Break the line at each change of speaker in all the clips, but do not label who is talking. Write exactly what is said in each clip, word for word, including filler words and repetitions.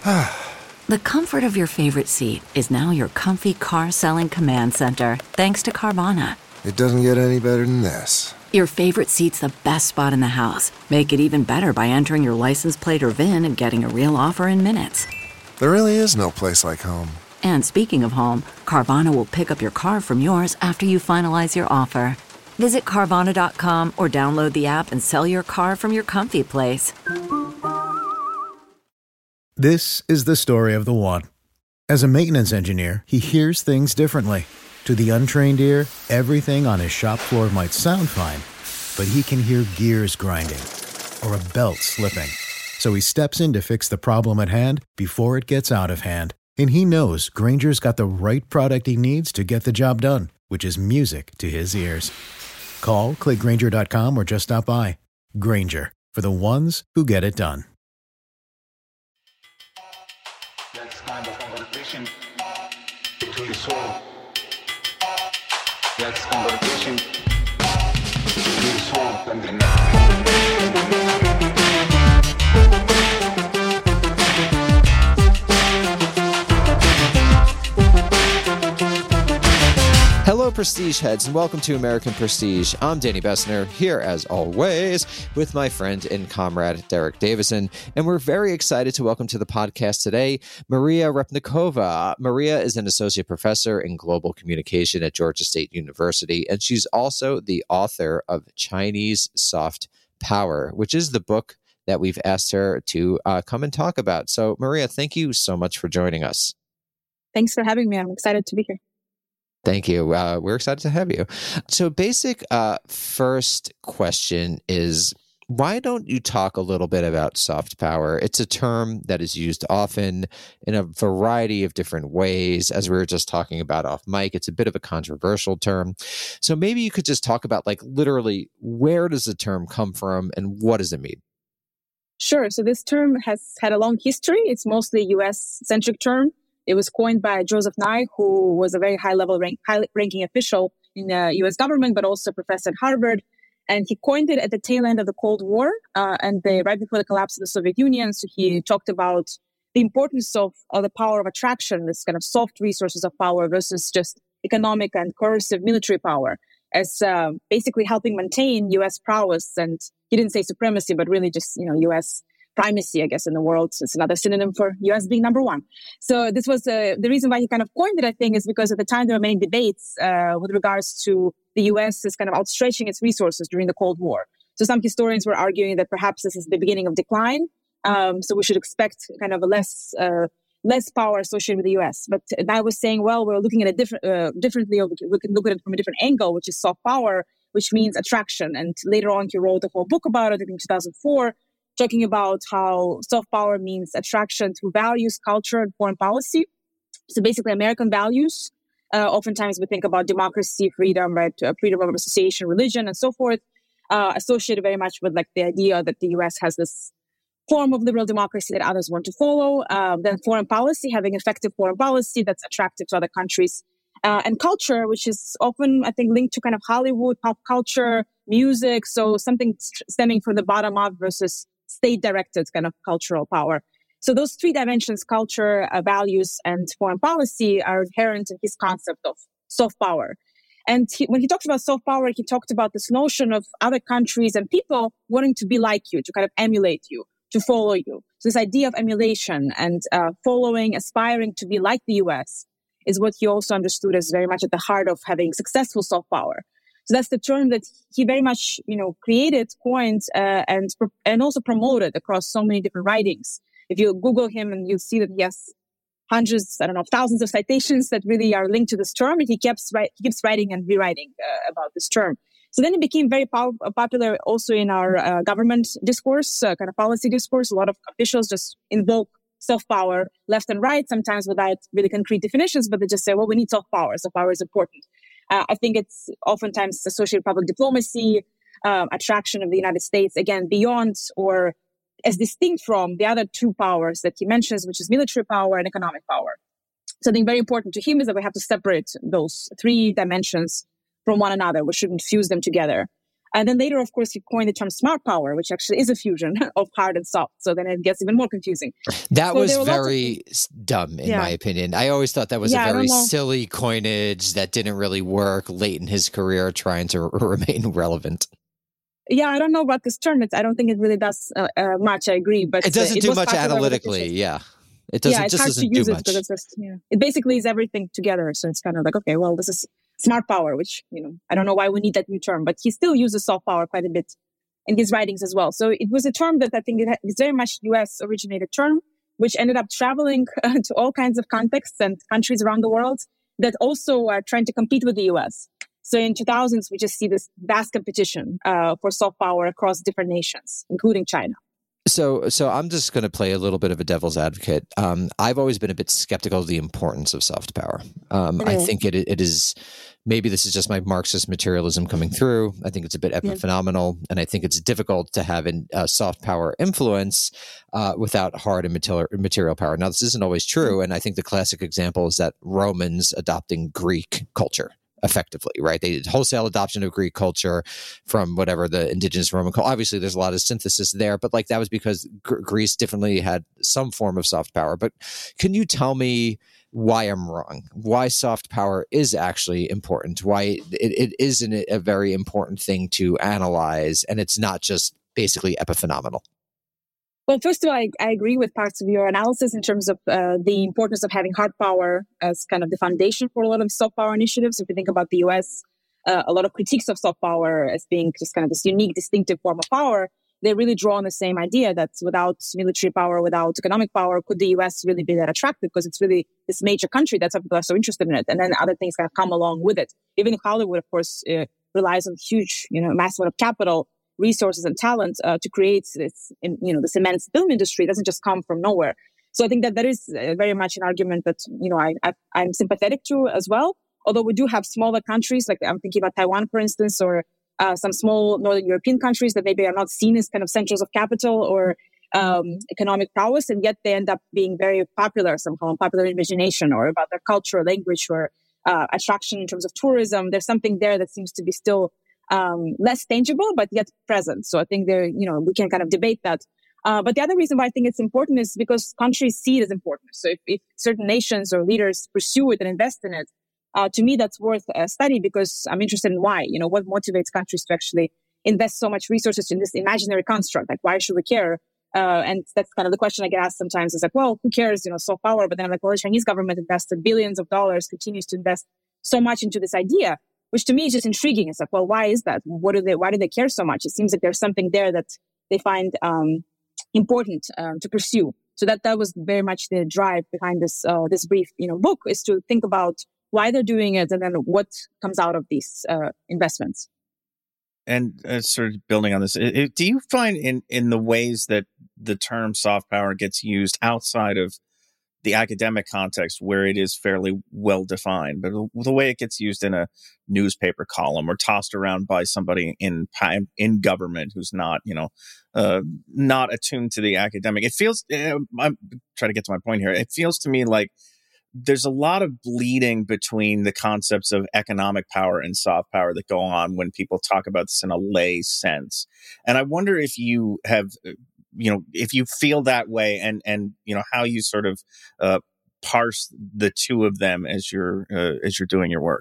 The comfort of your favorite seat is now your comfy car selling command center, thanks to Carvana.
It doesn't get any better than this.
Your favorite seat's the best spot in the house. Make it even better by entering your license plate or V I N and getting a real offer in minutes.
There really is no place like home.
And speaking of home, Carvana will pick up your car from yours after you finalize your offer. Visit Carvana dot com or download the app and sell your car from your comfy place.
This is the story of the one. As a maintenance engineer, he hears things differently. To the untrained ear, everything on his shop floor might sound fine, but he can hear gears grinding or a belt slipping. So he steps in to fix the problem at hand before it gets out of hand. And he knows Grainger's got the right product he needs to get the job done, which is music to his ears. Call, click Grainger dot com, or just stop by. Grainger, for the ones who get it done.
That's kind of conversation between the soul. That's conversation between the soul and the mind.
Hello, Prestige heads, and welcome to American Prestige. I'm Danny Bessner, here as always with my friend and comrade Derek Davison, and we're very excited to welcome to the podcast today Maria Repnikova. Maria is an associate professor in global communication at Georgia State University, and she's also the author of Chinese Soft Power, which is the book that we've asked her to uh, come and talk about. So, Maria, thank you so much for joining us.
Thanks for having me. I'm excited to be here.
Thank you. Uh, we're excited to have you. So basic uh, first question is, why don't you talk a little bit about soft power? It's a term that is used often in a variety of different ways. As we were just talking about off mic, it's a bit of a controversial term. So maybe you could just talk about, like, literally, where does the term come from and what does it mean?
Sure. So this term has had a long history. It's mostly a U S-centric term. It was coined by Joseph Nye, who was a very high-level, rank, high-ranking official in the U S government, but also a professor at Harvard. And he coined it at the tail end of the Cold War, uh, and the, right before the collapse of the Soviet Union. So he talked about the importance of, of the power of attraction, this kind of soft resources of power versus just economic and coercive military power, as uh, basically helping maintain U S prowess. And he didn't say supremacy, but really just, you know, U S primacy, I guess, in the world. So it's another synonym for U S being number one. So this was uh, the reason why he kind of coined it, I think, is because at the time there were many debates uh, with regards to the U S is kind of outstretching its resources during the Cold War. So some historians were arguing that perhaps this is the beginning of decline. Um, so we should expect kind of a less uh, less power associated with the U S. But I was saying, well, we're looking at it different, uh, differently. We can look at it from a different angle, which is soft power, which means attraction. And later on, he wrote a whole book about it in two thousand four. Talking about how soft power means attraction through values, culture, and foreign policy. So basically, American values. Uh, oftentimes, we think about democracy, freedom, right, uh, freedom of association, religion, and so forth, uh, associated very much with like the idea that the U S has this form of liberal democracy that others want to follow. Um, then foreign policy, having effective foreign policy that's attractive to other countries. Uh, and culture, which is often, I think, linked to kind of Hollywood, pop culture, music. So something st- stemming from the bottom up versus state-directed kind of cultural power. So those three dimensions, culture, uh, values, and foreign policy, are inherent in his concept of soft power. And he, when he talked about soft power, he talked about this notion of other countries and people wanting to be like you, to kind of emulate you, to follow you. So this idea of emulation and uh, following, aspiring to be like the U S is what he also understood as very much at the heart of having successful soft power. So that's the term that he very much, you know, created, coined, uh, and and also promoted across so many different writings. If you Google him, and you'll see that he has hundreds, I don't know, thousands of citations that really are linked to this term, and he keeps write, he keeps writing and rewriting uh, about this term. So then it became very pow- popular also in our uh, government discourse, uh, kind of policy discourse. A lot of officials just invoke soft power left and right, sometimes without really concrete definitions, but they just say, well, we need soft power. Soft power is important. Uh, I think it's oftentimes associated with public diplomacy, um, attraction of the United States, again, beyond or as distinct from the other two powers that he mentions, which is military power and economic power. So I think very important to him is that we have to separate those three dimensions from one another. We shouldn't fuse them together. And then later, of course, he coined the term smart power, which actually is a fusion of hard and soft. So then it gets even more confusing.
That
so
was very of, dumb, in yeah. my opinion. I always thought that was yeah, a very silly coinage that didn't really work late in his career trying to remain relevant.
Yeah, I don't know about this term. It's, I don't think it really does uh, uh, much. I agree, but
it doesn't
uh, it
do much analytically. Yeah, it doesn't.
Yeah, it's
just
hard
doesn't
to use
do
it
much.
because it's just yeah. It basically is everything together. So it's kind of like, okay, well, this is smart power, which you know I don't know why we need that new term, but he still uses soft power quite a bit in his writings as well. So it was a term that I think it is very much U S originated term, which ended up traveling uh, to all kinds of contexts and countries around the world that also are trying to compete with the U S. So in two thousands, we just see this vast competition uh, for soft power across different nations, including China.
So, so I'm just going to play a little bit of a devil's advocate. Um, I've always been a bit skeptical of the importance of soft power. Um, mm-hmm. I think it it is, maybe this is just my Marxist materialism coming through. I think it's a bit epiphenomenal, yeah. and I think it's difficult to have a uh, soft power influence uh, without hard and material, material power. Now, this isn't always true, and I think the classic example is that Romans adopting Greek culture. Effectively, right? They did wholesale adoption of Greek culture from whatever the indigenous Roman culture. Obviously, there's a lot of synthesis there, but like that was because G- Greece definitely had some form of soft power. But can you tell me why I'm wrong? Why soft power is actually important? Why it, it isn't a very important thing to analyze, and it's not just basically epiphenomenal?
Well, first of all, I, I agree with parts of your analysis in terms of uh, the importance of having hard power as kind of the foundation for a lot of soft power initiatives. If we think about the U S, uh, a lot of critiques of soft power as being just kind of this unique, distinctive form of power, they really draw on the same idea that without military power, without economic power, could the U S really be that attractive? Because it's really this major country that's why people are so interested in it. And then other things kind of come along with it. Even Hollywood, of course, uh, relies on huge, you know, massive amount of capital, resources and talent uh, to create this, you know, this immense film industry. It doesn't just come from nowhere. So I think that that is uh, very much an argument that, you know, I, I, I'm sympathetic to as well. Although we do have smaller countries, like I'm thinking about Taiwan, for instance, or uh, some small Northern European countries that maybe are not seen as kind of centers of capital or um, economic prowess, and yet they end up being very popular somehow, popular imagination or about their culture, language, or uh, attraction in terms of tourism. There's something there that seems to be still Um, less tangible, but yet present. So I think there, you know, we can kind of debate that. Uh, but the other reason why I think it's important is because countries see it as important. So if, if certain nations or leaders pursue it and invest in it, uh, to me, that's worth a study because I'm interested in why, you know, what motivates countries to actually invest so much resources in this imaginary construct? Like, why should we care? Uh, and that's kind of the question I get asked sometimes. It's like, well, who cares, you know, soft power? But then I'm like, well, the Chinese government invested billions of dollars, continues to invest so much into this idea, which to me is just intriguing. It's like, well, why is that? What do they? Why do they care so much? It seems like there's something there that they find um, important um, to pursue. So that that was very much the drive behind this uh, this brief, you know, book, is to think about why they're doing it and then what comes out of these uh, investments.
And uh, sort of building on this, it, it, do you find in in the ways that the term soft power gets used outside of the academic context where it is fairly well defined, but the way it gets used in a newspaper column or tossed around by somebody in in government who's not, you know, uh, not attuned to the academic, it feels, uh, I'm trying to get to my point here. It feels to me like there's a lot of bleeding between the concepts of economic power and soft power that go on when people talk about this in a lay sense. And I wonder if you have, you know, if you feel that way, and and you know how you sort of uh, parse the two of them as you're uh, as you're doing your work.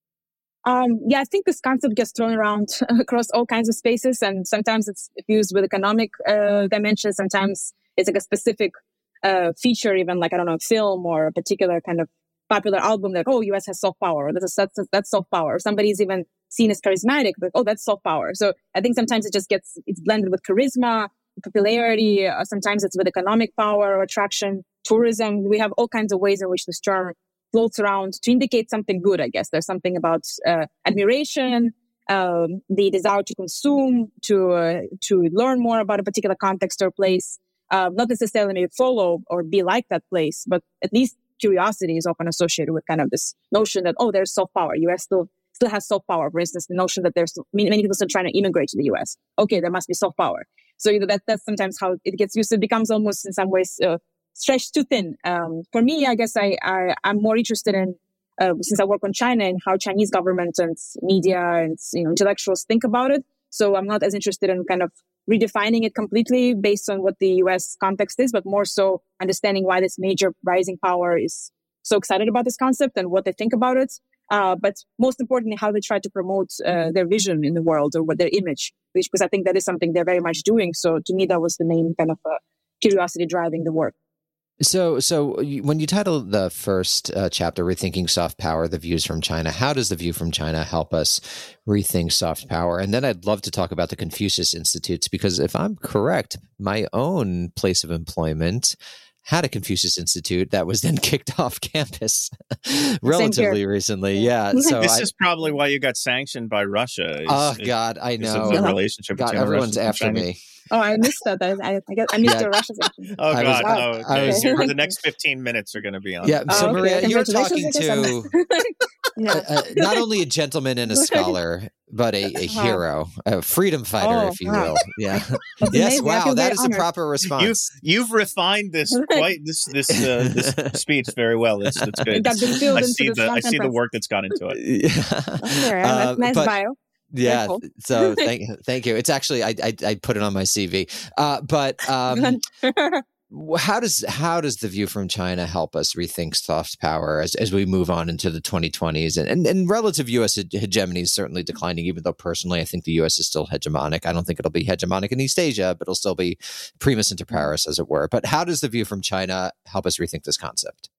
Um, yeah, I think this concept gets thrown around across all kinds of spaces, and sometimes it's fused with economic uh, dimensions. Sometimes it's like a specific uh, feature, even like I don't know, a film or a particular kind of popular album. Like, oh, U S has soft power. That's that's that's soft power. Or somebody's even seen as charismatic, but oh, that's soft power. So I think sometimes it just gets it's blended with charisma, popularity. Uh, sometimes it's with economic power or attraction, tourism. We have all kinds of ways in which this term floats around to indicate something good, I guess. There's something about uh, admiration, um, the desire to consume, to uh, to learn more about a particular context or place. Uh, not necessarily maybe follow or be like that place, but at least curiosity is often associated with kind of this notion that, oh, there's soft power. U S still still has soft power. For instance, the notion that there's many, many people still trying to immigrate to the U S. Okay, there must be soft power. So you know, that that's sometimes how it gets used. It becomes almost in some ways uh, stretched too thin. Um, for me, I guess I, I I'm more interested in uh, since I work on China and how Chinese government and media and you know intellectuals think about it. So I'm not as interested in kind of redefining it completely based on what the U S context is, but more so understanding why this major rising power is so excited about this concept and what they think about it. Uh, but most importantly, how they try to promote uh, their vision in the world or what their image, which because I think that is something they're very much doing. So to me, that was the main kind of uh, curiosity driving the work.
So, so you- when you title the first uh, chapter, Rethinking Soft Power, The Views from China, how does the view from China help us rethink soft power? And then I'd love to talk about the Confucius Institutes, because if I'm correct, my own place of employment had a Confucius Institute that was then kicked off campus relatively recently. Yeah. So
this
I,
is probably why you got sanctioned by Russia. Is,
oh,
is,
God, I
is
know.
The relationship
God,
between
everyone's
Russians and
after
Chinese.
me.
Oh, I missed that. I, I, I, guess, I missed
Yeah.
the Russia section.
Oh,
I
God.
was-
no.
I
Okay.
was-
You're- the next fifteen minutes are going to be on.
Yeah. So,
Oh, okay.
Maria, you're
Congratulations,
talking
I guess I'm-
to
yeah.
uh, uh, not only a gentleman and a scholar, but a, a
Uh-huh.
hero, a freedom fighter,
Oh,
if you
wow.
will. Yeah.
That's
Yes.
amazing. I
Wow.
feel
That
very
is the
honored.
proper
You've
response.
you've refined this quite this this uh, this speech very well. It's it's good.
It got distilled
I
into
see
this
the
long
I see the
conference.
work that's gone into it.
Yeah.
Okay,
Uh,
that's nice
but-
bio.
Yeah.
cool.
So thank thank you. It's actually I I, I put it on my C V. Uh, but um, wh- how does how does the view from China help us rethink soft power as, as we move on into the twenty twenties? And, and and relative U S hege- hegemony is certainly declining. Even though personally I think the U S is still hegemonic. I don't think it'll be hegemonic in East Asia, but it'll still be primus inter pares, as it were. But how does the view from China help us rethink this concept?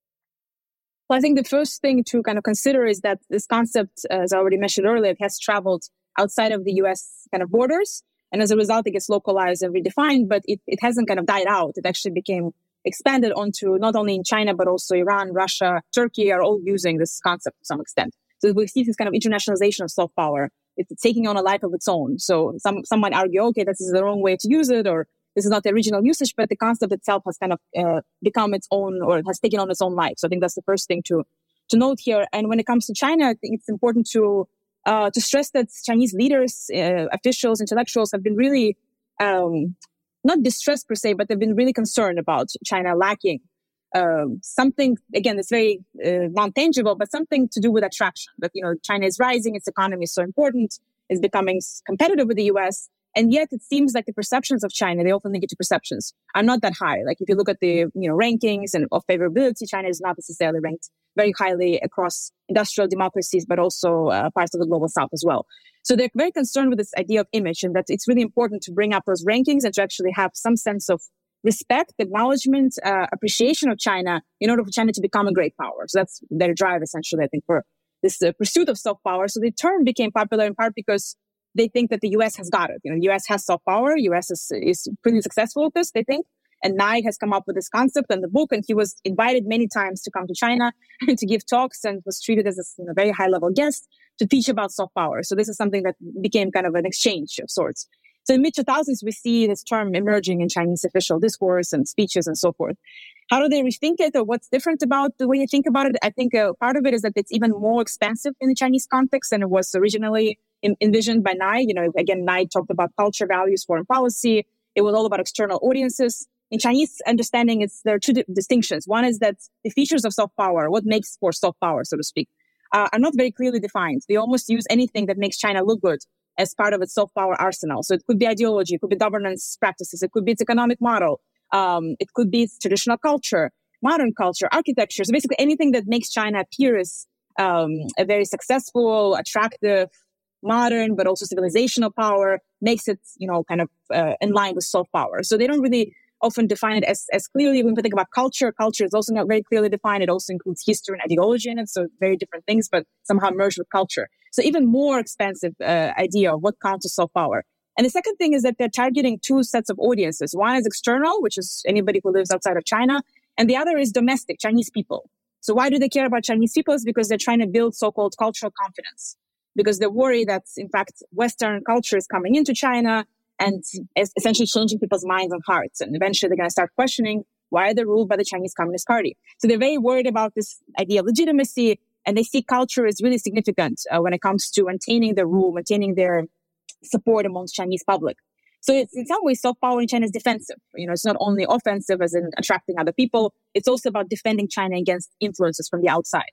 Well, I think the first thing to kind of consider is that this concept, as I already mentioned earlier, it has traveled outside of the U S kind of borders. And as a result, it gets localized and redefined, but it, it hasn't kind of died out. It actually became expanded onto not only in China, but also Iran, Russia, Turkey are all using this concept to some extent. So we see this kind of internationalization of soft power. It's taking on a life of its own. So some, some might argue, okay, this is the wrong way to use it, or this is not the original usage, but the concept itself has kind of uh, become its own, or it has taken on its own life. So I think that's the first thing to to note here. And when it comes to China, I think it's important to uh, to stress that Chinese leaders, uh, officials, intellectuals have been really um, not distressed per se, but they've been really concerned about China lacking um, something. Again, it's very uh, non-tangible, but something to do with attraction. That you know, China is rising, its economy is so important, is becoming competitive with the U S. And yet it seems like the perceptions of China, they often negative perceptions, are not that high. Like if you look at the you know rankings and of favorability, China is not necessarily ranked very highly across industrial democracies, but also uh, parts of the global south as well. So they're very concerned with this idea of image, and that it's really important to bring up those rankings and to actually have some sense of respect, acknowledgement, uh, appreciation of China in order for China to become a great power. So that's their drive, essentially, I think, for this uh, pursuit of soft power. So the term became popular in part because they think that the U S has got it. You know, the U S has soft power. U S is, is pretty successful with this, they think. And Nye has come up with this concept and the book, and he was invited many times to come to China and to give talks, and was treated as a you know, very high-level guest to teach about soft power. So this is something that became kind of an exchange of sorts. So in mid two thousands, we see this term emerging in Chinese official discourse and speeches and so forth. How do they rethink it, or what's different about the way you think about it? I think uh, part of it is that it's even more expansive in the Chinese context than it was originally in, envisioned by Nye. You know, again, Nye talked about culture, values, foreign policy. It was all about external audiences. In Chinese understanding, it's, there are two di- distinctions. One is that the features of soft power, what makes for soft power, so to speak, uh, are not very clearly defined. They almost use anything that makes China look good as part of its soft power arsenal. So it could be ideology, it could be governance practices, it could be its economic model, um, it could be its traditional culture, modern culture, architecture. So basically anything that makes China appear as um, a very successful, attractive, modern, but also civilizational power makes it, you know, kind of uh, in line with soft power. So they don't really often define it as, as clearly. When we think about culture, culture is also not very clearly defined. It also includes history and ideology in it. So very different things, but somehow merged with culture. So even more expansive uh, idea of what counts as soft power. And the second thing is that they're targeting two sets of audiences. One is external, which is anybody who lives outside of China. And the other is domestic, Chinese people. So why do they care about Chinese people? It's because they're trying to build so-called cultural confidence. Because they're worried that, in fact, Western culture is coming into China and is essentially changing people's minds and hearts. And eventually they're going to start questioning why they're ruled by the Chinese Communist Party. So they're very worried about this idea of legitimacy, and they see culture is really significant uh, when it comes to maintaining their rule, maintaining their support amongst Chinese public. So it's, in some ways, soft power in China is defensive. You know, it's not only offensive as in attracting other people, it's also about defending China against influences from the outside.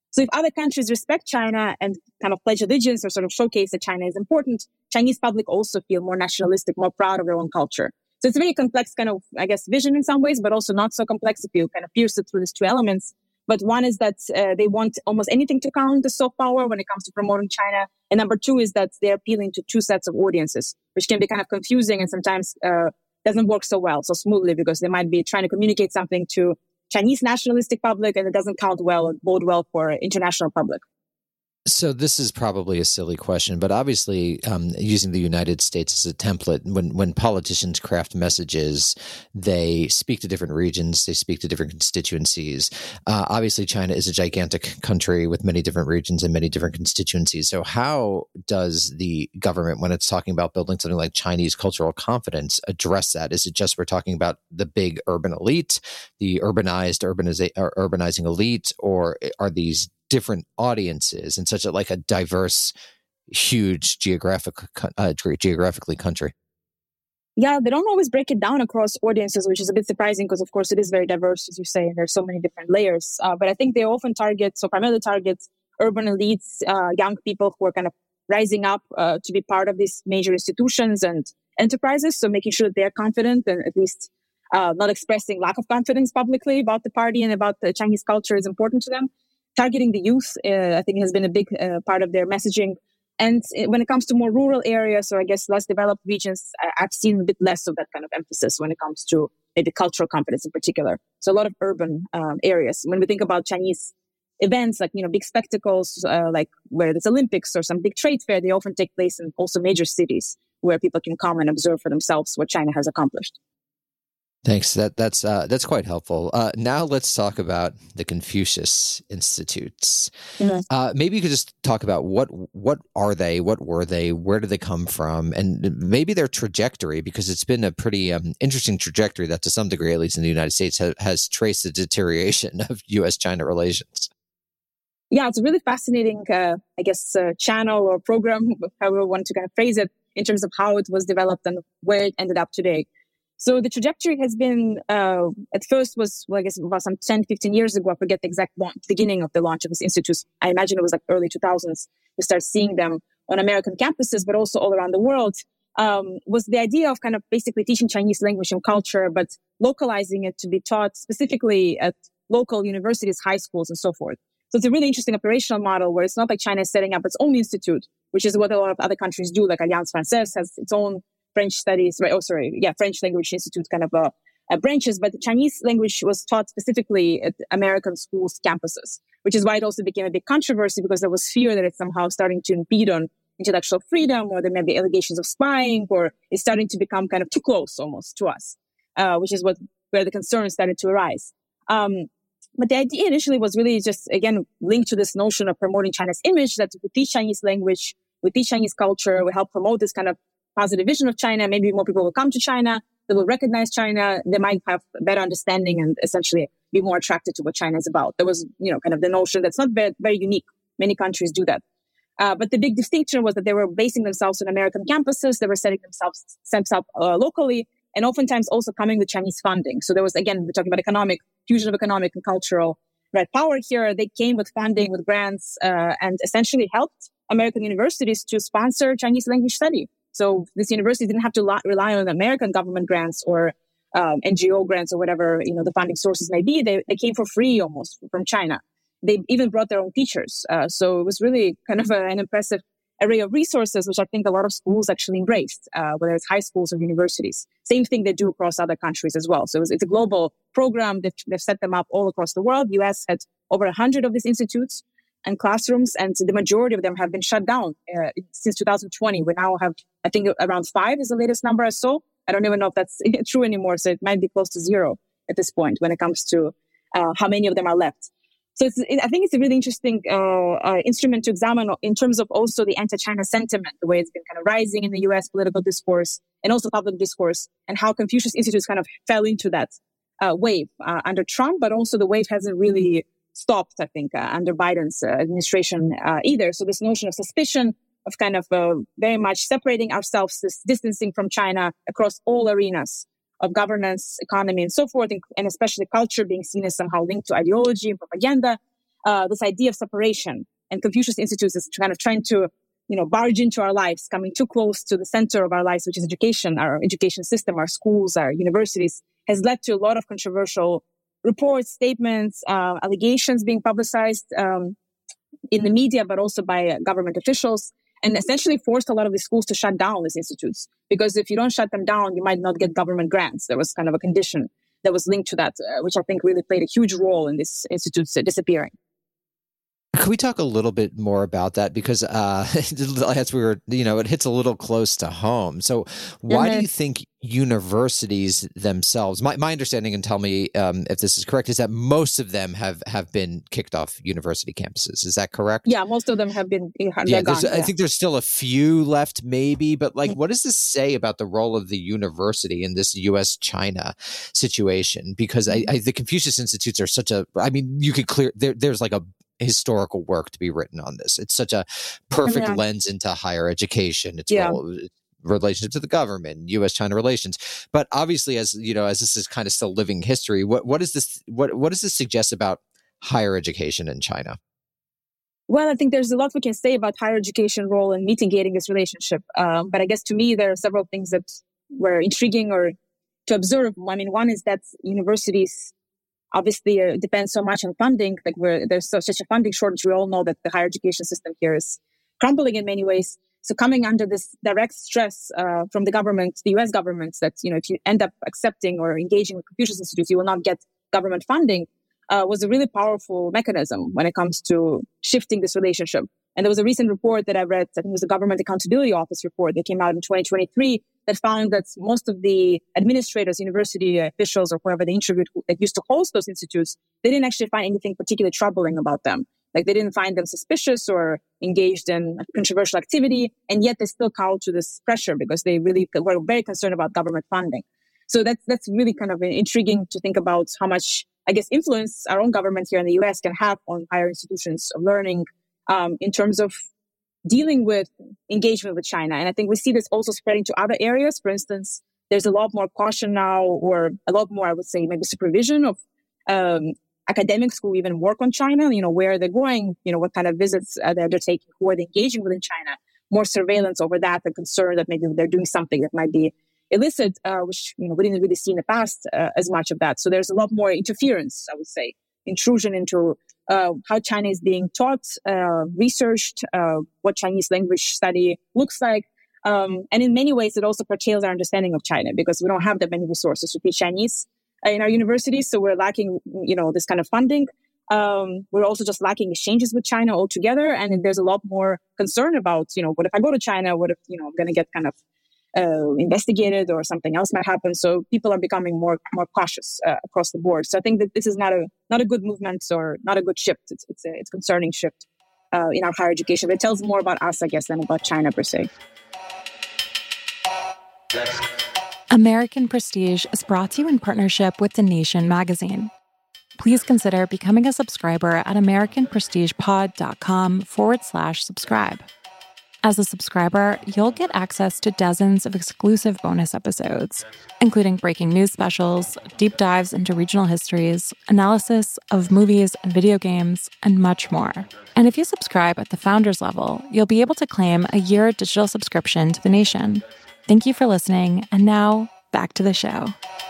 So if other countries respect China and kind of pledge allegiance or sort of showcase that China is important, Chinese public also feel more nationalistic, more proud of their own culture. So it's a very complex kind of, I guess, vision in some ways, but also not so complex if you kind of pierce it through these two elements. But one is that uh, they want almost anything to count as soft power when it comes to promoting China. And number two is that they're appealing to two sets of audiences, which can be kind of confusing and sometimes uh, doesn't work so well, so smoothly, because they might be trying to communicate something to Chinese nationalistic public and it doesn't count well and bode well for international public.
So this is probably a silly question, but obviously um, using the United States as a template, when, when politicians craft messages, they speak to different regions, they speak to different constituencies. Uh, obviously, China is a gigantic country with many different regions and many different constituencies. So how does the government, when it's talking about building something like Chinese cultural confidence, address that? Is it just we're talking about the big urban elite, the urbanized, urbaniza- or urbanizing elite, or are these different audiences in such a like a diverse, huge geographic uh, geographically country?
Yeah, they don't always break it down across audiences, which is a bit surprising because, of course, it is very diverse, as you say, and there's so many different layers. Uh, but I think they often target, so primarily target urban elites, uh, young people who are kind of rising up uh, to be part of these major institutions and enterprises. So making sure that they are confident and at least uh, not expressing lack of confidence publicly about the party and about the Chinese culture is important to them. Targeting the youth, uh, I think, has been a big uh, part of their messaging. And when it comes to more rural areas, or I guess less developed regions, I- I've seen a bit less of that kind of emphasis when it comes to maybe cultural confidence in particular. So a lot of urban um, areas. When we think about Chinese events, like, you know, big spectacles, uh, like where there's Olympics or some big trade fair, they often take place in also major cities where people can come and observe for themselves what China has accomplished.
Thanks. That that's uh, that's quite helpful. Uh, now let's talk about the Confucius Institutes. Mm-hmm. Uh, maybe you could just talk about what what are they, what were they, where did they come from, and maybe their trajectory, because it's been a pretty um, interesting trajectory that, to some degree, at least in the United States, ha- has traced the deterioration of U S China relations.
Yeah, it's a really fascinating, uh, I guess, uh, channel or program, however you want to kind of phrase it, in terms of how it was developed and where it ended up today. So the trajectory has been, uh, at first was, well, I guess about some ten, fifteen years ago, I forget the exact launch, beginning of the launch of these institutes. I imagine it was like early two thousands. We start seeing them on American campuses, but also all around the world, um, was the idea of kind of basically teaching Chinese language and culture, but localizing it to be taught specifically at local universities, high schools, and so forth. So it's a really interesting operational model where it's not like China is setting up its own institute, which is what a lot of other countries do, like Alliance Française has its own French studies, right? Oh, sorry. Yeah, French language institute kind of uh, uh, branches, but the Chinese language was taught specifically at American schools' campuses, which is why it also became a big controversy, because there was fear that it's somehow starting to impede on intellectual freedom, or there may be allegations of spying, or it's starting to become kind of too close almost to us, uh, which is what where the concerns started to arise. Um, but the idea initially was really just, again, linked to this notion of promoting China's image, that we teach Chinese language, we teach Chinese culture, we help promote this kind of positive vision of China. Maybe more people will come to China, they will recognize China, they might have a better understanding and essentially be more attracted to what China is about. There was, you know, kind of the notion that's not very, very unique. Many countries do that. Uh, but the big distinction was that they were basing themselves on American campuses, they were setting themselves, themselves up uh, locally, and oftentimes also coming with Chinese funding. So there was, again, we're talking about economic, fusion of economic and cultural right power here. They came with funding, with grants, uh, and essentially helped American universities to sponsor Chinese language study. So this university didn't have to li- rely on American government grants or um, N G O grants or whatever, you know, the funding sources may be. They, they came for free almost from China. They even brought their own teachers. Uh, so it was really kind of a, an impressive array of resources, which I think a lot of schools actually embraced, uh, whether it's high schools or universities. Same thing they do across other countries as well. So it was, it's a global program. They've, they've set them up all across the world. U S had over a hundred of these institutes and classrooms, and the majority of them have been shut down uh, since two thousand twenty. We now have, I think, around five is the latest number I saw. I don't even know if that's true anymore, so it might be close to zero at this point when it comes to uh, how many of them are left. So it's, it, I think it's a really interesting uh, uh, instrument to examine in terms of also the anti-China sentiment, the way it's been kind of rising in the U S political discourse and also public discourse, and how Confucius Institutes kind of fell into that uh, wave uh, under Trump, but also the wave hasn't really stopped, I think, uh, under Biden's uh, administration uh, either. So this notion of suspicion, of kind of uh, very much separating ourselves, this distancing from China across all arenas of governance, economy, and so forth, and especially culture being seen as somehow linked to ideology and propaganda, uh, this idea of separation. And Confucius Institute is kind of trying to, you know, barge into our lives, coming too close to the center of our lives, which is education. Our education system, our schools, our universities, has led to a lot of controversial reports, statements, uh, allegations being publicized um, in the media, but also by uh, government officials, and essentially forced a lot of these schools to shut down these institutes. Because if you don't shut them down, you might not get government grants. There was kind of a condition that was linked to that, uh, which I think really played a huge role in these institutes uh, disappearing.
Can we talk a little bit more about that? Because uh, as we were, you know, it hits a little close to home. So why mm-hmm. do you think universities themselves, my, my understanding, and tell me um, if this is correct, is that most of them have, have been kicked off university campuses. Is that correct?
Yeah, most of them have been yeah, gone.
I yeah. think there's still a few left maybe, but like, mm-hmm. what does this say about the role of the university in this U S China situation? Because I, I, the Confucius Institutes are such a, I mean, you could clear, there, there's like a historical work to be written on this. It's such a perfect yeah. lens into higher education. It's yeah. role, relationship to the government, U S China relations. But obviously, as you know, as this is kind of still living history, what what is this? What what does this suggest about higher education in China?
Well, I think there's a lot we can say about higher education role in mitigating this relationship. Um, but I guess to me, there are several things that were intriguing or to observe. I mean, one is that universities obviously uh, depend so much on funding. Like we're, there's so, such a funding shortage. We all know that the higher education system here is crumbling in many ways. So coming under this direct stress uh, from the government, the U S government, that, you know, if you end up accepting or engaging with Confucius Institutes, you will not get government funding, uh, was a really powerful mechanism when it comes to shifting this relationship. And there was a recent report that I read, I think it was the Government Accountability Office report that came out in twenty twenty-three that found that most of the administrators, university officials, or whoever they interviewed that used to host those institutes, they didn't actually find anything particularly troubling about them. Like they didn't find them suspicious or engaged in controversial activity, and yet they still called to this pressure because they really were very concerned about government funding. So that's that's really kind of intriguing to think about how much, I guess, influence our own government here in the U S can have on higher institutions of learning um, in terms of dealing with engagement with China. And I think we see this also spreading to other areas. For instance, there's a lot more caution now, or a lot more, I would say, maybe supervision of um, academics who even work on China, you know, where they're going, you know, what kind of visits uh, they're, they're taking, who are they engaging with in China, more surveillance over that, and concern that maybe they're doing something that might be illicit, uh, which, you know, we didn't really see in the past uh, as much of that. So there's a lot more interference, I would say, intrusion into uh, how China is being taught, uh, researched, uh, what Chinese language study looks like. Um, and in many ways, it also curtails our understanding of China because we don't have that many resources to teach Chinese in our universities. So we're lacking, you know, this kind of funding. Um, we're also just lacking exchanges with China altogether. And there's a lot more concern about, you know, what if I go to China? What if, you know, I'm going to get kind of uh, investigated or something else might happen? So people are becoming more more cautious uh, across the board. So I think that this is not a not a good movement or not a good shift. It's it's a it's concerning shift uh, in our higher education. But it tells more about us, I guess, than about China per se.
American Prestige is brought to you in partnership with The Nation magazine. Please consider becoming a subscriber at americanprestigepod.com forward slash subscribe. As a subscriber, you'll get access to dozens of exclusive bonus episodes, including breaking news specials, deep dives into regional histories, analysis of movies and video games, and much more. And if you subscribe at the founders level, you'll be able to claim a year digital subscription to The Nation. Thank you for listening, and now, back to the show.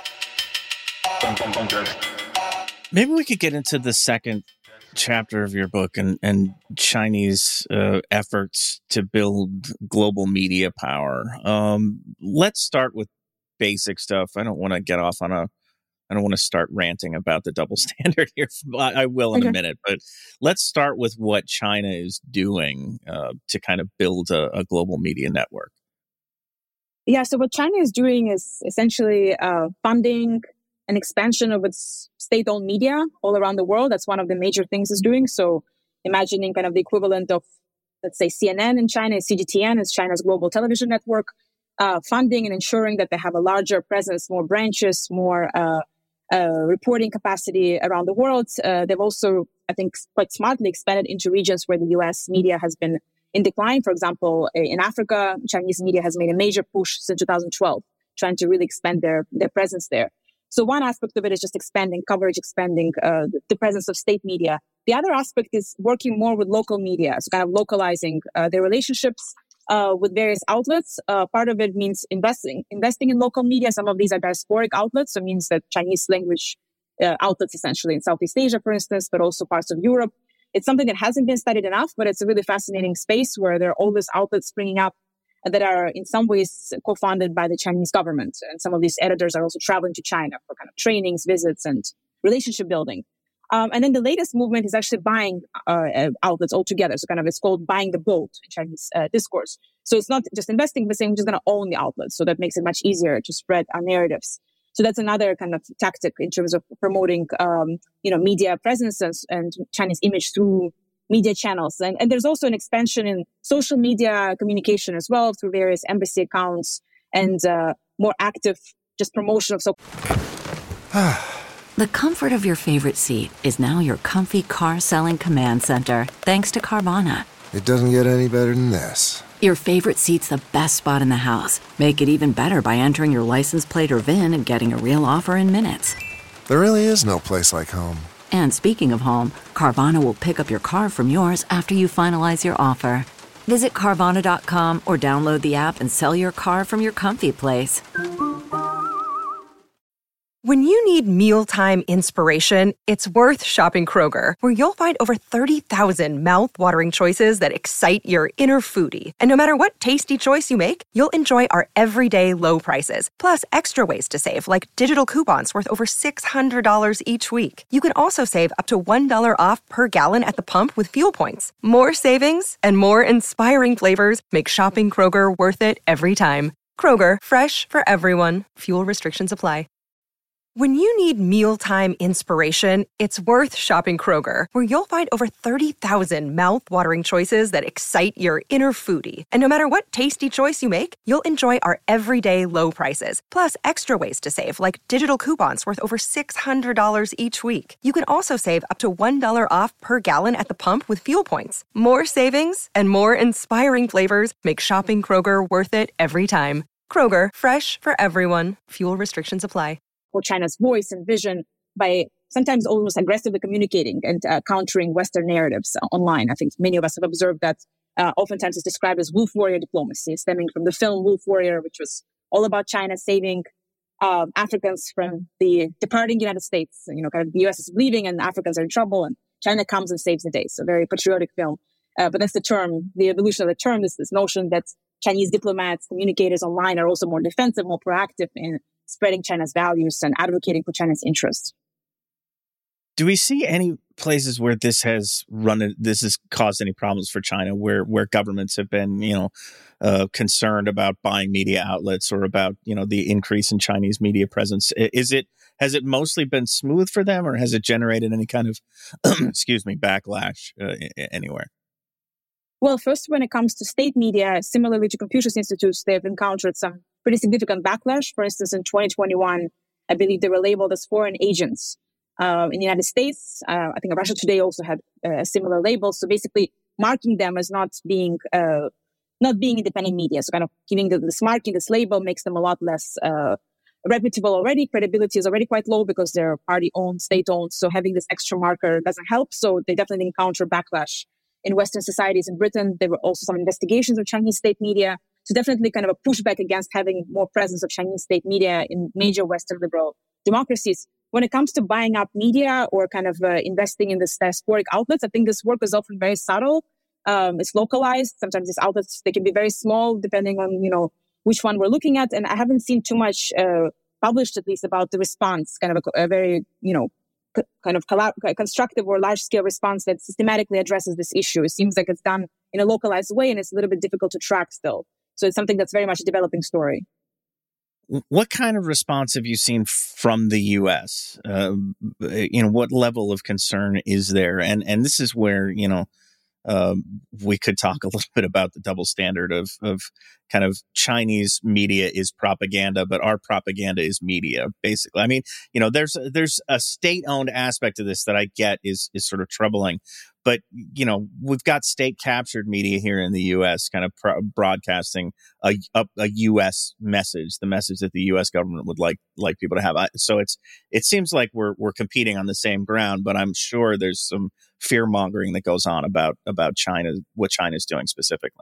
Maybe we could get into the second chapter of your book and, and Chinese uh, efforts to build global media power. Um, let's start with basic stuff. I don't want to get off on a, I don't want to start ranting about the double standard here. I will in okay. a minute, but let's start with what China is doing uh, to kind of build a, a global media network.
Yeah, so what China is doing is essentially uh, funding an expansion of its state-owned media all around the world. That's one of the major things it's doing. So imagining kind of the equivalent of, let's say, C N N in China, C G T N is China's global television network, uh, funding and ensuring that they have a larger presence, more branches, more uh, uh, reporting capacity around the world. Uh, they've also, I think, quite smartly expanded into regions where the U S media has been in decline. For example, in Africa, Chinese media has made a major push since two thousand twelve, trying to really expand their, their presence there. So one aspect of it is just expanding coverage, expanding uh, the presence of state media The other aspect is working more with local media, so kind of localizing uh, their relationships uh, with various outlets. Uh, part of it means investing, investing in local media. Some of these are diasporic outlets, so it means that Chinese language uh, outlets essentially in Southeast Asia, for instance, but also parts of Europe. It's something that hasn't been studied enough, but it's a really fascinating space where there are all these outlets springing up that are in some ways co-funded by the Chinese government. And some of these editors are also traveling to China for kind of trainings, visits, and relationship building. Um, and then the latest movement is actually buying uh, outlets altogether. So kind of it's called buying the boat in Chinese uh, discourse. So it's not just investing, but saying we're just going to own the outlets. So that makes it much easier to spread our narratives. So that's another kind of tactic in terms of promoting, um, you know, media presence and, and Chinese image through media channels. And, and there's also an expansion in social media communication as well through various embassy accounts and uh, more active just promotion of so.
The comfort of your favorite seat is now your comfy car selling command center, thanks to Carvana.
It doesn't get any better than this.
Your favorite seat's the best spot in the house. Make it even better by entering your license plate or V I N and getting a real offer in minutes.
There really is no place like home.
And speaking of home, Carvana will pick up your car from yours after you finalize your offer. Visit Carvana dot com or download the app and sell your car from your comfy place.
When you need mealtime inspiration, it's worth shopping Kroger, where you'll find over thirty thousand mouth-watering choices that excite your inner foodie. And no matter what tasty choice you make, you'll enjoy our everyday low prices, plus extra ways to save, like digital coupons worth over six hundred dollars each week. You can also save up to one dollar off per gallon at the pump with fuel points. More savings and more inspiring flavors make shopping Kroger worth it every time. Kroger, fresh for everyone. Fuel restrictions apply. When you need mealtime inspiration, it's worth shopping Kroger, where you'll find over thirty thousand mouth-watering choices that excite your inner foodie. And no matter what tasty choice you make, you'll enjoy our everyday low prices, plus extra ways to save, like digital coupons worth over six hundred dollars each week. You can also save up to one dollar off per gallon at the pump with fuel points. More savings and more inspiring flavors make shopping Kroger worth it every time. Kroger, fresh for everyone. Fuel restrictions apply.
For China's voice and vision by sometimes almost aggressively communicating and uh, countering Western narratives uh, online. I think many of us have observed that uh, oftentimes it's described as wolf warrior diplomacy, stemming from the film Wolf Warrior, which was all about China saving uh, Africans from the departing United States. You know, kind of the U S is leaving and Africans are in trouble and China comes and saves the day. So very patriotic film. Uh, but that's the term, the evolution of the term, is this notion that Chinese diplomats, communicators online are also more defensive, more proactive in spreading China's values and advocating for China's interests.
Do we see any places where this has run, this has caused any problems for China, where where governments have been, you know, uh, concerned about buying media outlets or about, you know, the increase in Chinese media presence? Is it, has it mostly been smooth for them, or has it generated any kind of, excuse me, backlash uh, anywhere?
Well, first, when it comes to state media, similarly to Confucius Institutes, they've encountered some pretty significant backlash. For instance, in twenty twenty-one, I believe they were labeled as foreign agents uh, in the United States. Uh, I think Russia Today also had uh, a similar label. So basically marking them as not being uh, not being independent media. So kind of giving the, this marking, this label makes them a lot less uh, reputable already. Credibility is already quite low because they're party-owned, state-owned. So having this extra marker doesn't help. So they definitely encounter backlash in Western societies. In Britain, there were also some investigations of Chinese state media. So definitely kind of a pushback against having more presence of Chinese state media in major Western liberal democracies. When it comes to buying up media or kind of uh, investing in this diasporic outlets, I think this work is often very subtle. Um, it's localized. Sometimes these outlets, they can be very small depending on, you know, which one we're looking at. And I haven't seen too much uh, published, at least, about the response, kind of a, a very, you know, c- kind of collab- constructive or large-scale response that systematically addresses this issue. It seems like it's done in a localized way, and it's a little bit difficult to track still. So it's something that's very much a developing story.
What kind of response have you seen from the U S? Uh, you know, what level of concern is there? And and this is where, you know, um, we could talk a little bit about the double standard of of kind of Chinese media is propaganda, but our propaganda is media, basically. I mean, you know, there's there's a state-owned aspect of this that I get is is sort of troubling. but you know, we've got state captured media here in the U S kind of pro- broadcasting a, a a U S message, the message that the U S government would like like people to have. I, so it's it seems like we're we're competing on the same ground, but I'm sure there's some fear mongering that goes on about about China, what China's doing specifically.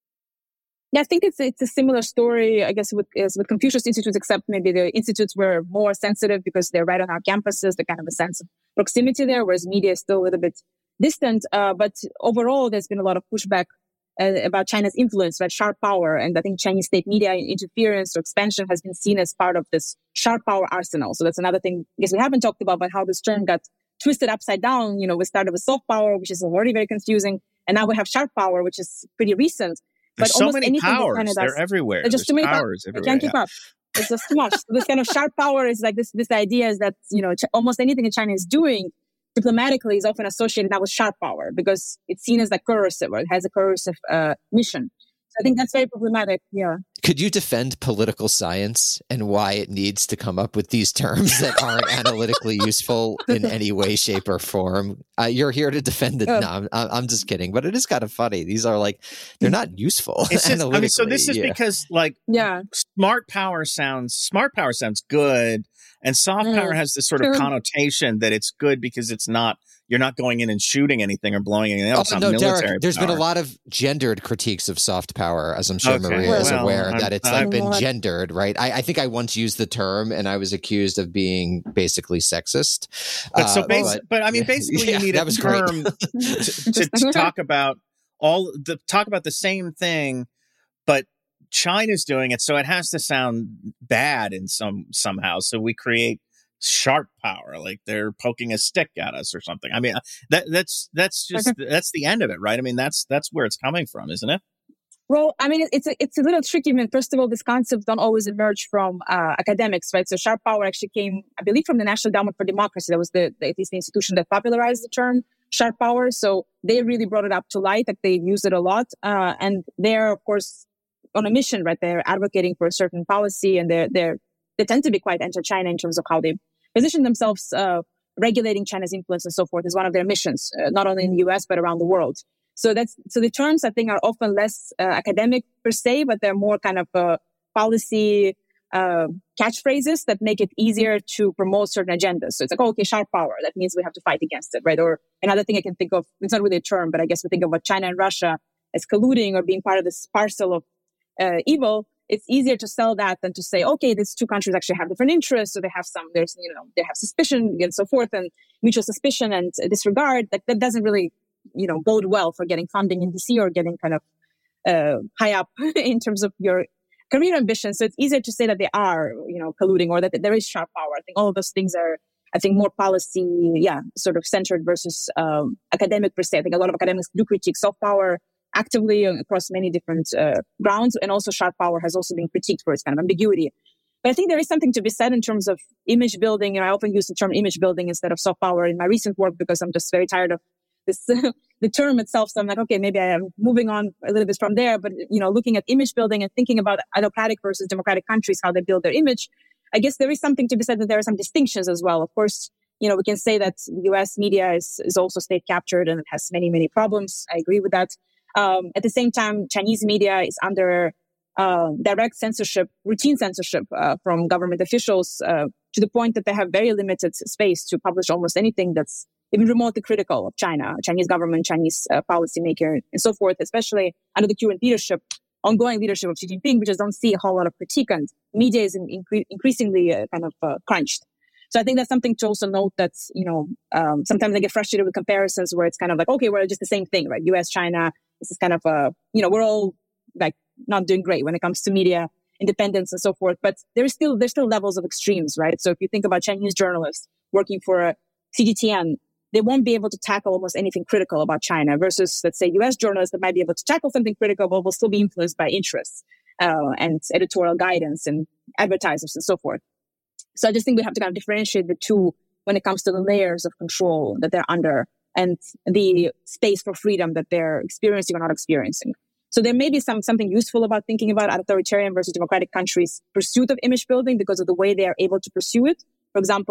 Yeah, I think it's it's a similar story, I guess, with as with Confucius Institutes, except maybe the institutes were more sensitive because they're right on our campuses. There's kind of a sense of proximity there, whereas media is still a little bit distant. Uh, but overall, there's been a lot of pushback uh, about China's influence, right? Sharp power, and I think Chinese state media interference or expansion has been seen as part of this sharp power arsenal. So that's another thing I guess we haven't talked about, but how this term got twisted upside down. You know, we started with soft power, which is already very confusing, and now we have sharp power, which is pretty recent.
There's
but
so many powers.
Kind of
They're everywhere.
There's just too many
powers.
I can't keep yeah. up. It's just too much. So this kind of sharp power is like this. This idea is that you know ch- almost anything that China is doing diplomatically is often associated now with sharp power because it's seen as like coercive or it has a coercive uh, mission. So I think that's very problematic. Yeah.
Could you defend political science and why it needs to come up with these terms that aren't analytically useful in any way, shape, or form? Uh, you're here to defend it. Oh. No, I'm, I'm just kidding. But it is kind of funny. These are like, they're not useful
it's just,
analytically.
I mean, so this is
yeah.
because like
yeah.
smart power sounds, smart power sounds good. And soft mm. power has this sort of connotation that it's good because it's not, you're not going in and shooting anything or blowing anything else.
Oh,
it's
no,
not military
Derek, there's
power.
been a lot of gendered critiques of soft power, as I'm sure
okay.
Maria
well,
is aware,
I'm,
that it's
I'm,
like been gendered, right? I, I think I once used the term and I was accused of being basically sexist.
But so,
uh,
basi-
but,
but I mean, basically,
yeah,
you need
that
a
was
term to, to, to talk about all the talk about the same thing, but China's doing it, so it has to sound bad in some somehow. So we create sharp power, like they're poking a stick at us or something. I mean, that that's that's just that's the end of it, right? I mean, that's that's where it's coming from, isn't it?
Well, I mean, it's a, it's a little tricky. I mean, first of all, these concepts don't always emerge from uh, academics, right? So sharp power actually came, I believe, from the National Endowment for Democracy. That was the, the at least the institution that popularized the term sharp power. So they really brought it up to light. Like they used it a lot, uh, and they're of course on a mission, right? They're advocating for a certain policy, and they're they're they tend to be quite anti-China in terms of how they position themselves. Uh, regulating China's influence and so forth is one of their missions, uh, not only in the U S but around the world. So that's so the terms I think are often less uh, academic per se, but they're more kind of uh, policy uh, catchphrases that make it easier to promote certain agendas. So it's like, oh, okay, sharp power. That means we have to fight against it, right? Or another thing I can think of, it's not really a term, but I guess we think of what China and Russia as colluding or being part of this parcel of uh, evil. It's easier to sell that than to say, okay, these two countries actually have different interests. So they have some, there's, you know, they have suspicion and so forth, and mutual suspicion and disregard. Like that doesn't really, you know, bode well for getting funding in D C or getting kind of uh, high up in terms of your career ambitions. So it's easier to say that they are, you know, colluding or that there is sharp power. I think all of those things are, I think, more policy, yeah, sort of centered versus um, academic per se. I think a lot of academics do critique soft power actively across many different uh, grounds, and also sharp power has also been critiqued for its kind of ambiguity. But I think there is something to be said in terms of image building. You know, I often use the term image building instead of soft power in my recent work because I'm just very tired of this the term itself. So I'm like, okay, maybe I am moving on a little bit from there. But you know, looking at image building and thinking about autocratic versus democratic countries, how they build their image, I guess there is something to be said that there are some distinctions as well. Of course, you know, we can say that U S media is is also state captured and it has many many problems. I agree with that. Um, at the same time, Chinese media is under uh, direct censorship, routine censorship uh, from government officials uh, to the point that they have very limited space to publish almost anything that's even remotely critical of China, Chinese government, Chinese uh, policymaker, and so forth, especially under the current leadership, ongoing leadership of Xi Jinping. We just don't see a whole lot of critique, and media is in, incre- increasingly uh, kind of uh, crunched. So I think that's something to also note that, you know, um, sometimes I get frustrated with comparisons where it's kind of like, okay, we're just the same thing, right? U S, China, this is kind of a, you know, we're all like not doing great when it comes to media independence and so forth. But there's still, there's still levels of extremes, right? So if you think about Chinese journalists working for C G T N, they won't be able to tackle almost anything critical about China versus, let's say, U S journalists that might be able to tackle something critical, but will still be influenced by interests uh, and editorial guidance and advertisers and so forth. So I just think we have to kind of differentiate the two when it comes to the layers of control that they're under and the space for freedom that they're experiencing or not experiencing. So there may be some something useful about thinking about authoritarian versus democratic countries' pursuit of image building because of the way they are able to pursue it. For example,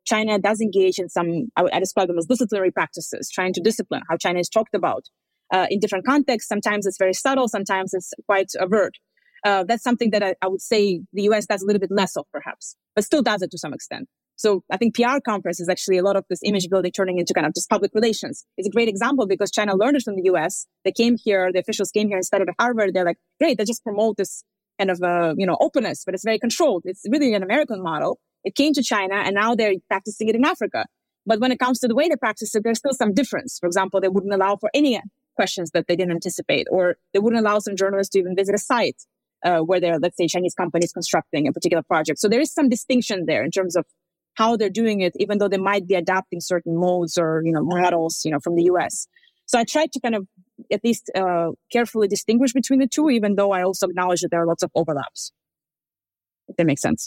China does engage in some, I, I describe them as disciplinary practices, trying to discipline, how China is talked about uh, in different contexts. Sometimes it's very subtle, sometimes it's quite overt. Uh, that's something that I, I would say the U S does a little bit less of, perhaps, but still does it to some extent. So I think P R conference is actually a lot of this image building turning into kind of just public relations. It's a great example because China learned it from the U S. They came here, the officials came here and studied at Harvard. They're like, great, they just promote this kind of, uh, you know, openness, but it's very controlled. It's really an American model. It came to China and now they're practicing it in Africa. But when it comes to the way they practice it, there's still some difference. For example, they wouldn't allow for any questions that they didn't anticipate, or they wouldn't allow some journalists to even visit a site uh, where they're, let's say, Chinese companies constructing a particular project. So there is some distinction there in terms of how they're doing it, even though they might be adapting certain modes or, you know, models, you know, from the U S. So I tried to kind of at least uh, carefully distinguish between the two, even though I also acknowledge that there are lots of overlaps. If that makes sense.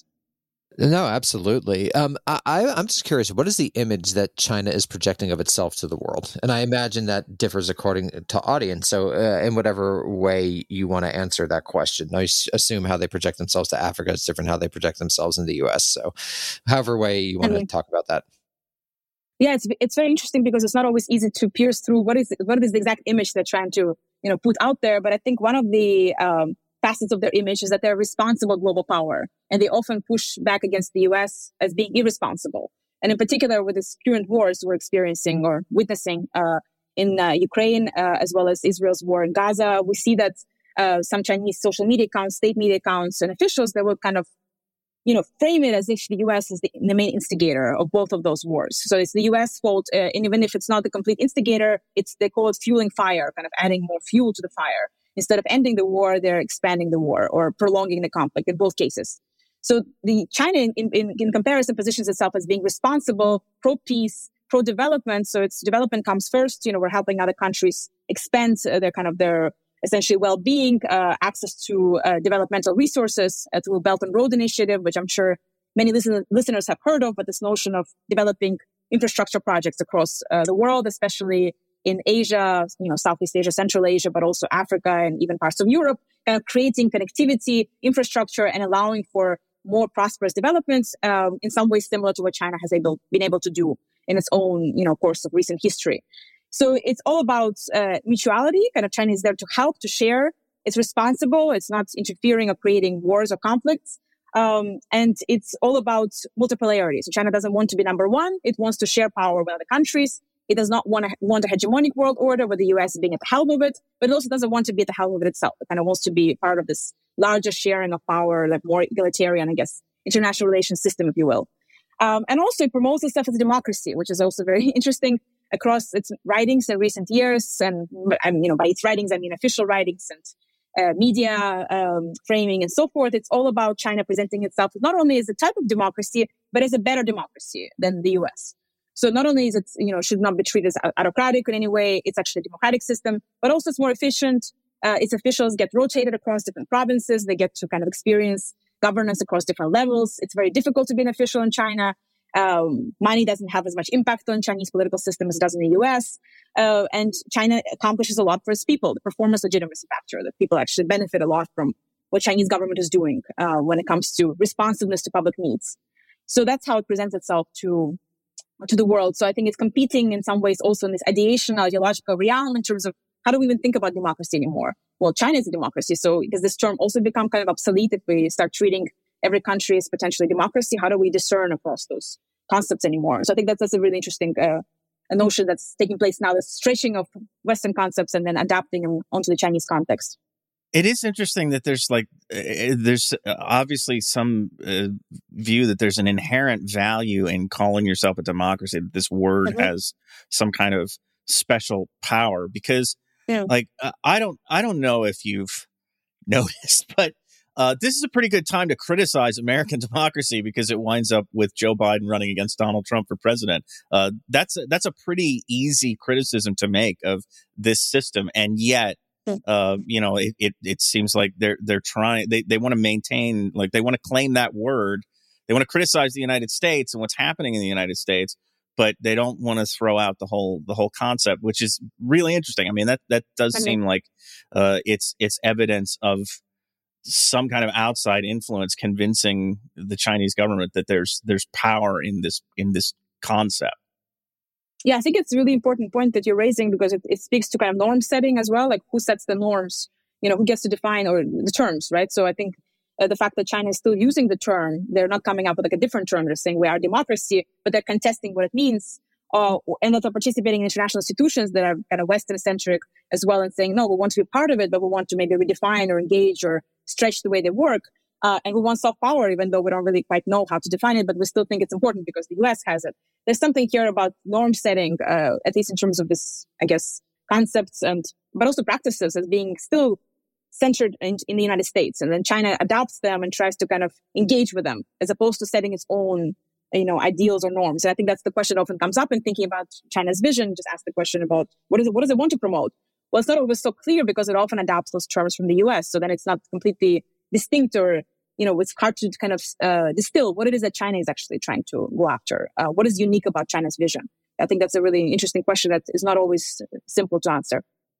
No, absolutely. Um, I, I'm just curious, what is the image that China is projecting of itself to the world? And I imagine that differs according to audience. So uh, in whatever way you want to answer that question, I assume how they project themselves to Africa is different how they project themselves in the U S. So however way you want I mean, to talk about that.
Yeah, it's it's very interesting because it's not always easy to pierce through what is what is the exact image they're trying to, you know, put out there. But I think one of the um, facets of their image is that they're a responsible global power, and they often push back against the U S as being irresponsible. And in particular, with this current wars we're experiencing or witnessing uh, in uh, Ukraine, uh, as well as Israel's war in Gaza, we see that uh, some Chinese social media accounts, state media accounts, and officials that will kind of, you know, frame it as if the U S is the, the main instigator of both of those wars. So it's the U S fault, uh, and even if it's not the complete instigator, it's they call it fueling fire, kind of adding more fuel to the fire. Instead of ending the war, they're expanding the war or prolonging the conflict in both cases. So the China, in, in, in comparison, positions itself as being responsible, pro-peace, pro-development. So its development comes first. You know, we're helping other countries expand uh, their kind of their essentially well-being, uh, access to uh, developmental resources uh, through Belt and Road Initiative, which I'm sure many listen- listeners have heard of, but this notion of developing infrastructure projects across uh, the world, especially in Asia, you know, Southeast Asia, Central Asia, but also Africa and even parts of Europe, kind of creating connectivity, infrastructure, and allowing for more prosperous developments, um, in some ways similar to what China has able, been able to do in its own, you know, course of recent history. So it's all about uh, mutuality. Kind of China is there to help, to share. It's responsible. It's not interfering or creating wars or conflicts. Um, and it's all about multipolarity. So China doesn't want to be number one. It wants to share power with other countries. It does not want to want a hegemonic world order with the U S being at the helm of it, but it also doesn't want to be at the helm of it itself. It kind of wants to be part of this larger sharing of power, like more egalitarian, I guess, international relations system, if you will. Um, and also it promotes itself as a democracy, which is also very interesting across its writings in recent years. And, and you know, by its writings, I mean official writings and uh, media um, framing and so forth. It's all about China presenting itself not only as a type of democracy, but as a better democracy than the U S. So not only is it, you know, should not be treated as autocratic in any way, it's actually a democratic system, but also it's more efficient. Uh, its officials get rotated across different provinces. They get to kind of experience governance across different levels. It's very difficult to be an official in China. Um, money doesn't have as much impact on Chinese political system as it does in the U S. Uh, and China accomplishes a lot for its people, the performance legitimacy factor, that people actually benefit a lot from what Chinese government is doing uh, when it comes to responsiveness to public needs. So that's how it presents itself to to the world. So I think it's competing in some ways also in this ideation, ideological realm in terms of how do we even think about democracy anymore? Well, China is a democracy. So does this term also become kind of obsolete if we start treating every country as potentially democracy? How do we discern across those concepts anymore? So I think that's, that's a really interesting uh, a notion that's taking place now, the stretching of Western concepts and then adapting them onto the Chinese context.
It is interesting that there's like, uh, there's obviously some uh, view that there's an inherent value in calling yourself a democracy, that this word mm-hmm. has some kind of special power because yeah. like, uh, I don't, I don't know if you've noticed, but uh, this is a pretty good time to criticize American democracy because it winds up with Joe Biden running against Donald Trump for president. Uh, that's, a, that's a pretty easy criticism to make of this system. And yet, Uh, you know, it, it, it seems like they're they're trying. They, they want to maintain, like they want to claim that word. They want to criticize the United States and what's happening in the United States, but they don't want to throw out the whole the whole concept, which is really interesting. I mean, that that does seem like uh, it's it's evidence of some kind of outside influence convincing the Chinese government that there's there's power in this in this concept.
Yeah, I think it's a really important point that you're raising because it, it speaks to kind of norm setting as well, like who sets the norms, you know, who gets to define or the terms, right? So I think uh, the fact that China is still using the term, they're not coming up with like a different term. They're saying we are a democracy, but they're contesting what it means. Uh, and that are participating in international institutions that are kind of Western-centric as well and saying, no, we want to be part of it, but we want to maybe redefine or engage or stretch the way they work. Uh, and we want soft power, even though we don't really quite know how to define it, but we still think it's important because the U S has it. There's something here about norm setting, uh, at least in terms of this, I guess, concepts and, but also practices as being still centered in, in the United States. And then China adopts them and tries to kind of engage with them as opposed to setting its own, you know, ideals or norms. And I think that's the question that often comes up in thinking about China's vision. Just ask the question about what is it, what does it want to promote? Well, it's not always so clear because it often adopts those terms from the U S. So then it's not completely distinct or, you know, it's hard to kind of uh, distill what it is that China is actually trying to go after. Uh, what is unique about China's vision? I think that's a really interesting question that is not always simple to answer.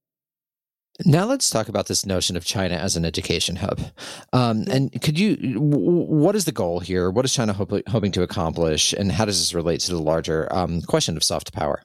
Now let's talk about this notion of China as an education hub. Um, and could you, w- what is the goal here? What is China hope- hoping to accomplish? And how does this relate to the larger um, question of soft power?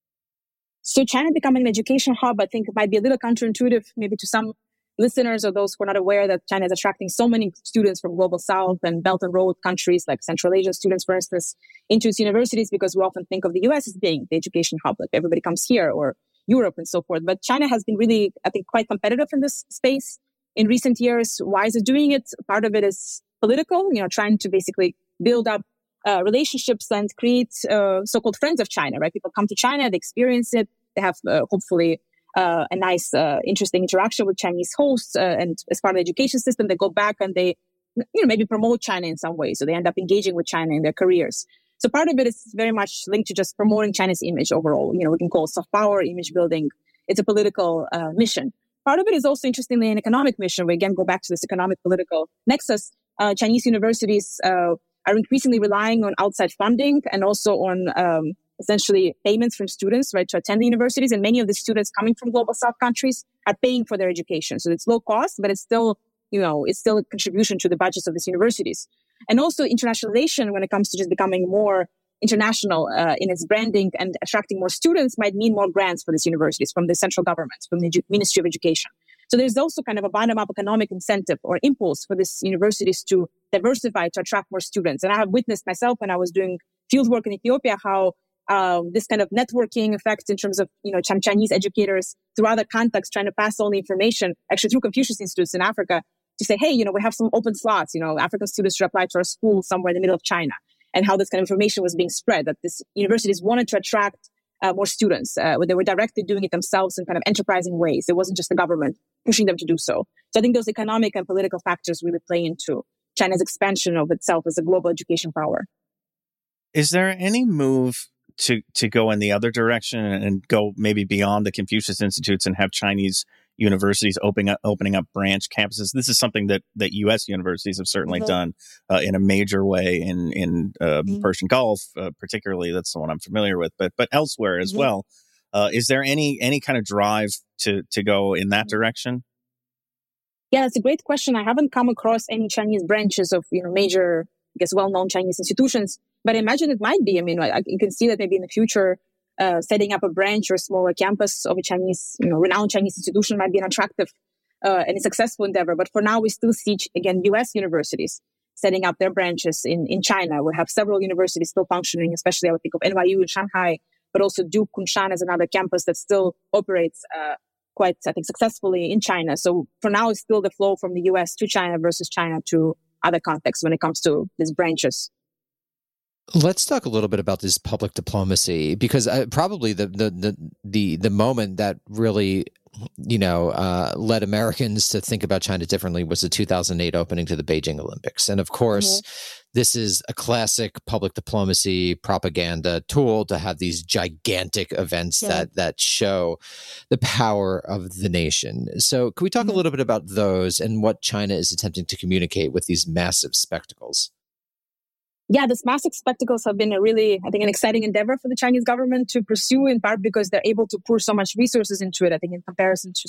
So China becoming an education hub, I think it might be a little counterintuitive, maybe to some listeners or those who are not aware that China is attracting so many students from Global South and Belt and Road countries like Central Asian students, for instance, into its universities because we often think of the U S as being the education hub, like everybody comes here, or Europe and so forth. But China has been really, I think, quite competitive in this space in recent years. Why is it doing it? Part of it is political, you know, trying to basically build up uh, relationships and create uh, so-called friends of China, right? People come to China, they experience it, they have uh, hopefully uh, a nice, uh, interesting interaction with Chinese hosts, uh, and as part of the education system, they go back and they, you know, maybe promote China in some way. So they end up engaging with China in their careers. So part of it is very much linked to just promoting China's image overall. You know, we can call it soft power, image building. It's a political uh, mission. Part of it is also, interestingly, an economic mission. We again go back to this economic political nexus. Uh, Chinese universities uh, are increasingly relying on outside funding and also on um, essentially payments from students, right, to attend the universities. And many of the students coming from Global South countries are paying for their education. So it's low cost, but it's still, you know, it's still a contribution to the budgets of these universities. And also internationalization when it comes to just becoming more international uh, in its branding and attracting more students might mean more grants for these universities from the central government, from the Edu- Ministry of Education. So there's also kind of a bottom-up economic incentive or impulse for these universities to diversify, to attract more students. And I have witnessed myself when I was doing fieldwork in Ethiopia how um, this kind of networking effect in terms of, you know, Chinese educators through other contexts trying to pass on the information, actually through Confucius Institutes in Africa, to say, hey, you know, we have some open slots, you know, African students should apply to our school somewhere in the middle of China, and how this kind of information was being spread, that these universities wanted to attract uh, more students. Uh, they were directly doing it themselves in kind of enterprising ways. It wasn't just the government pushing them to do so. So I think those economic and political factors really play into China's expansion of itself as a global education power.
Is there any move to, to go in the other direction and go maybe beyond the Confucius Institutes and have Chinese universities opening up, opening up branch campuses? This is something that, that U S universities have certainly mm-hmm. done uh, in a major way in in uh, mm-hmm. Persian Gulf, uh, particularly. That's the one I'm familiar with, but but elsewhere as mm-hmm. well. Uh, is there any any kind of drive to to go in that direction?
Yeah, that's a great question. I haven't come across any Chinese branches of, you know, major, I guess, well-known Chinese institutions, but I imagine it might be. I mean, I, I, you can see that maybe in the future, Uh, setting up a branch or a smaller campus of a Chinese, you know, renowned Chinese institution might be an attractive uh, and a successful endeavor. But for now, we still see, again, U S universities setting up their branches in, in China. We have several universities still functioning, especially I would think of N Y U in Shanghai, but also Duke Kunshan is another campus that still operates uh, quite, I think, successfully in China. So for now, it's still the flow from the U S to China versus China to other contexts when it comes to these branches.
Let's talk a little bit about this public diplomacy, because uh, probably the, the the the the moment that really, you know, uh, led Americans to think about China differently was the two thousand eight opening to the Beijing Olympics. And of course, mm-hmm. this is a classic public diplomacy propaganda tool to have these gigantic events yeah. that that show the power of the nation. So can we talk mm-hmm. a little bit about those and what China is attempting to communicate with these massive spectacles?
Yeah, these massive spectacles have been a really, I think, an exciting endeavor for the Chinese government to pursue, in part because they're able to pour so much resources into it, I think, in comparison to some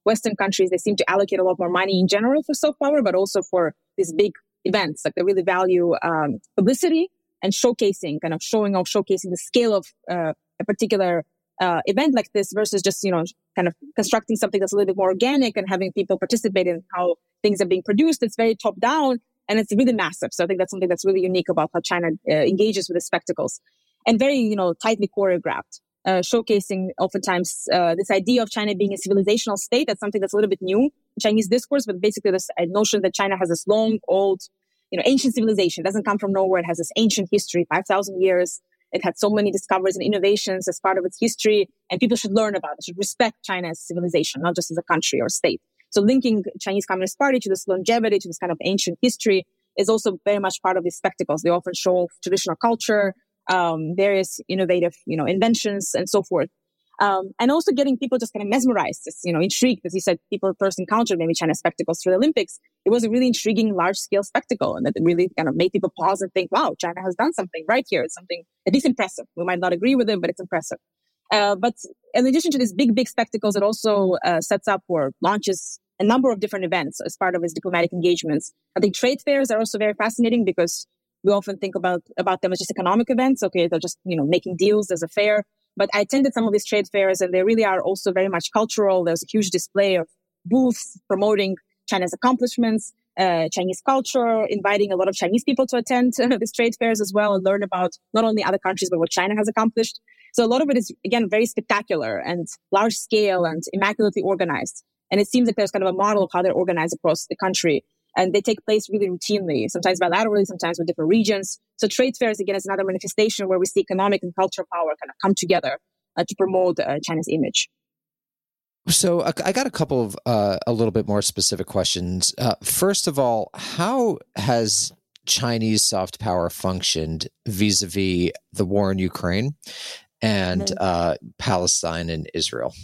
Western countries, they seem to allocate a lot more money in general for soft power, but also for these big events. Like they really value um, publicity and showcasing, kind of showing off, showcasing the scale of uh, a particular uh, event like this versus just, you know, kind of constructing something that's a little bit more organic and having people participate in how things are being produced. It's very top down and it's really massive. So I think that's something that's really unique about how China uh, engages with the spectacles and very, you know, tightly choreographed. Uh, showcasing oftentimes uh, this idea of China being a civilizational state. That's something that's a little bit new in Chinese discourse, but basically this uh, notion that China has this long, old, you know, ancient civilization. It doesn't come from nowhere. It has this ancient history, five thousand years. It had so many discoveries and innovations as part of its history, and people should learn about it, should respect China as a civilization, not just as a country or state. So linking Chinese Communist Party to this longevity, to this kind of ancient history is also very much part of these spectacles. They often show traditional culture, um, various innovative, you know, inventions and so forth. Um, and also getting people just kind of mesmerized, just, you know, intrigued. As you said, people first encountered maybe China spectacles through the Olympics. It was a really intriguing, large-scale spectacle, and that really kind of made people pause and think, wow, China has done something right here. It's something at least impressive. We might not agree with it, but it's impressive. Uh, but in addition to these big, big spectacles, it also uh, sets up or launches a number of different events as part of its diplomatic engagements. I think trade fairs are also very fascinating because we often think about, about them as just economic events. Okay, they're just, you know, making deals as a fair. But I attended some of these trade fairs and they really are also very much cultural. There's a huge display of booths promoting China's accomplishments, uh, Chinese culture, inviting a lot of Chinese people to attend uh, these trade fairs as well and learn about not only other countries, but what China has accomplished. So a lot of it is, again, very spectacular and large scale and immaculately organized. And it seems like there's kind of a model of how they're organized across the country. And they take place really routinely, sometimes bilaterally, sometimes with different regions. So trade fairs, again, is another manifestation where we see economic and cultural power kind of come together uh, to promote uh, China's image.
So I got a couple of uh, a little bit more specific questions. Uh, first of all, how has Chinese soft power functioned vis-a-vis the war in Ukraine and mm-hmm. uh, Palestine and Israel?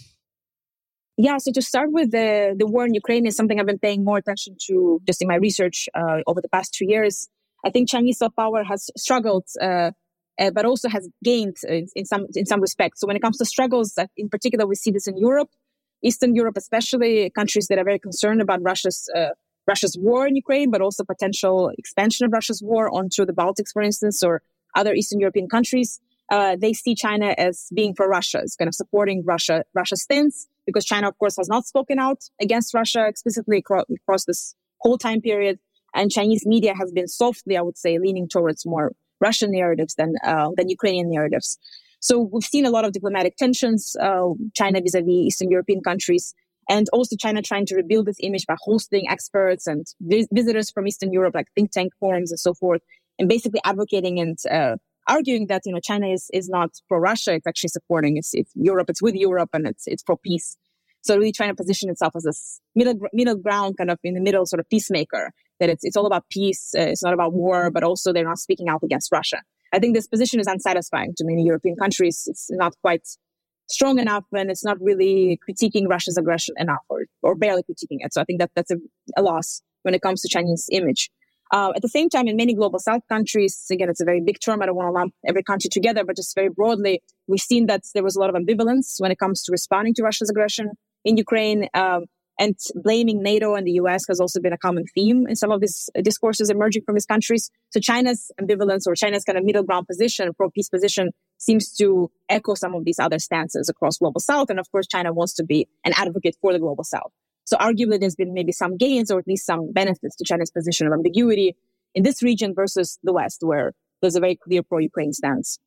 Yeah, so to start with, the, the war in Ukraine is something I've been paying more attention to just in my research uh, over the past two years. I think Chinese soft power has struggled, uh, uh, but also has gained in, in some in some respects. So when it comes to struggles, uh, in particular, we see this in Europe, Eastern Europe especially, countries that are very concerned about Russia's uh, Russia's war in Ukraine, but also potential expansion of Russia's war onto the Baltics, for instance, or other Eastern European countries. Uh, they see China as being for Russia, as kind of supporting Russia, Russia's stance, because China, of course, has not spoken out against Russia explicitly across, across this whole time period. And Chinese media has been softly, I would say, leaning towards more Russian narratives than uh, than Ukrainian narratives. So we've seen a lot of diplomatic tensions, uh, China vis-a-vis Eastern European countries, and also China trying to rebuild this image by hosting experts and vis- visitors from Eastern Europe, like think tank forums and so forth, and basically advocating and uh, arguing that, you know, China is, is not pro-Russia, it's actually supporting, it's, it's Europe, it's with Europe, and it's it's pro-peace. So really trying to position itself as this middle middle ground, kind of in the middle sort of peacemaker, that it's it's all about peace, uh, it's not about war, but also they're not speaking out against Russia. I think this position is unsatisfying to many European countries. It's not quite strong enough, and it's not really critiquing Russia's aggression enough, or, or barely critiquing it. So I think that that's a, a loss when it comes to Chinese image. Uh, at the same time, in many global South countries, again, it's a very big term. I don't want to lump every country together, but just very broadly, we've seen that there was a lot of ambivalence when it comes to responding to Russia's aggression in Ukraine. Um, and blaming NATO and the U S has also been a common theme in some of these discourses emerging from these countries. So China's ambivalence, or China's kind of middle ground position, pro-peace position, seems to echo some of these other stances across global South. And of course, China wants to be an advocate for the global South. So arguably, there's been maybe some gains or at least some benefits to China's position of ambiguity in this region versus the West, where there's a very clear pro-Ukraine stance.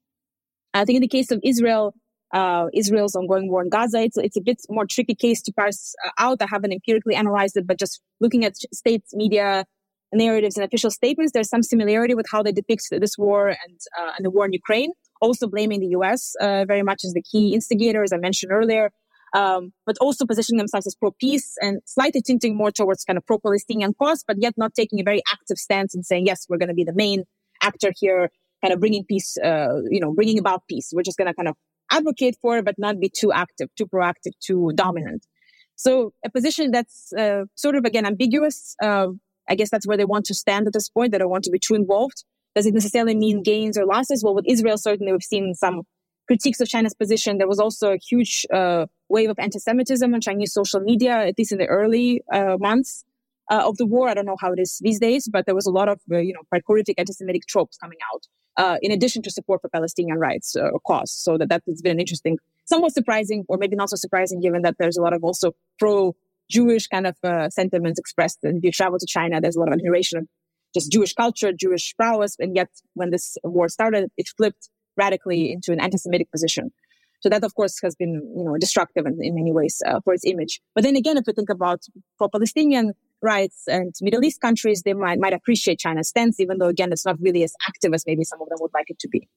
I think in the case of Israel, uh, Israel's ongoing war in Gaza, it's, it's a bit more tricky case to parse out. I haven't empirically analyzed it, but just looking at state media narratives and official statements, there's some similarity with how they depict this war and, uh, and the war in Ukraine, also blaming the U S uh, very much as the key instigator, as I mentioned earlier. Um, but also positioning themselves as pro-peace and slightly tinting more towards kind of pro-Palestinian cause, but yet not taking a very active stance and saying, yes, we're going to be the main actor here, kind of bringing peace, uh, you know, bringing about peace. We're just going to kind of advocate for it, but not be too active, too proactive, too dominant. So a position that's uh, sort of, again, ambiguous. Uh, I guess that's where they want to stand at this point. They don't want to be too involved. Does it necessarily mean gains or losses? Well, with Israel, certainly we've seen some critiques of China's position. There was also a huge uh, wave of anti-Semitism on Chinese social media, at least in the early uh, months uh, of the war. I don't know how it is these days, but there was a lot of, uh, you know, quite horrific anti-Semitic tropes coming out, uh, in addition to support for Palestinian rights uh, cause. So that, that has been an interesting, somewhat surprising, or maybe not so surprising, given that there's a lot of also pro-Jewish kind of uh, sentiments expressed. And if you travel to China, there's a lot of admiration of just Jewish culture, Jewish prowess. And yet when this war started, it flipped radically into an anti-Semitic position. So that, of course, has been, you know, destructive in, in many ways uh, for its image. But then again, if we think about pro-Palestinian rights and Middle East countries, they might might appreciate China's stance, even though, again, it's not really as active as maybe some of them would like it to be.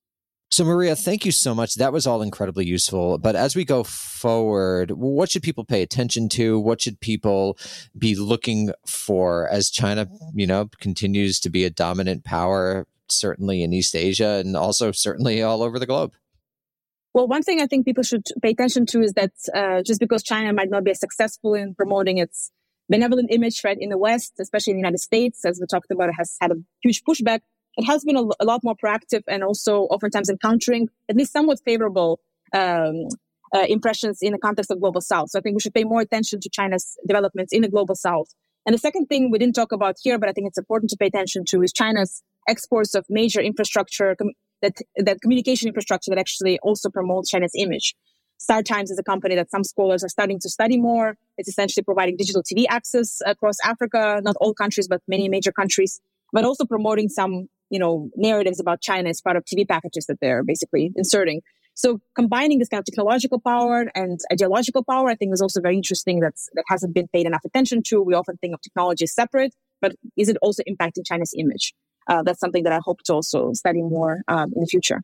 So, Maria, thank you so much. That was all incredibly useful. But as we go forward, what should people pay attention to? What should people be looking for as China, you know, continues to be a dominant power, certainly in East Asia and also certainly all over the globe?
Well, one thing I think people should pay attention to is that uh, just because China might not be as successful in promoting its benevolent image, right, in the West, especially in the United States, as we talked about, it has had a huge pushback. It has been a, a lot more proactive and also oftentimes encountering at least somewhat favorable um, uh, impressions in the context of Global South. So I think we should pay more attention to China's developments in the Global South. And the second thing we didn't talk about here, but I think it's important to pay attention to, is China's exports of major infrastructure, com- that that communication infrastructure that actually also promotes China's image. StarTimes is a company that some scholars are starting to study more. It's essentially providing digital T V access across Africa, not all countries, but many major countries, but also promoting some, you know, narratives about China as part of T V packages that they're basically inserting. So combining this kind of technological power and ideological power, I think, is also very interesting. That's, that hasn't been paid enough attention to. We often think of technology as separate, but is it also impacting China's image? Uh, that's something that I hope to also study more um, in the future.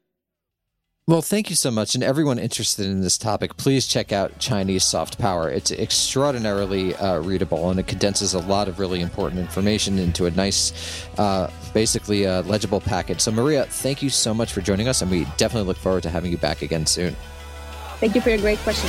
Well, thank you so much. And everyone interested in this topic, please check out Chinese Soft Power. It's extraordinarily uh, readable, and it condenses a lot of really important information into a nice, uh, basically uh, legible package. So, Maria, thank you so much for joining us, and we definitely look forward to having you back again soon.
Thank you for your great questions.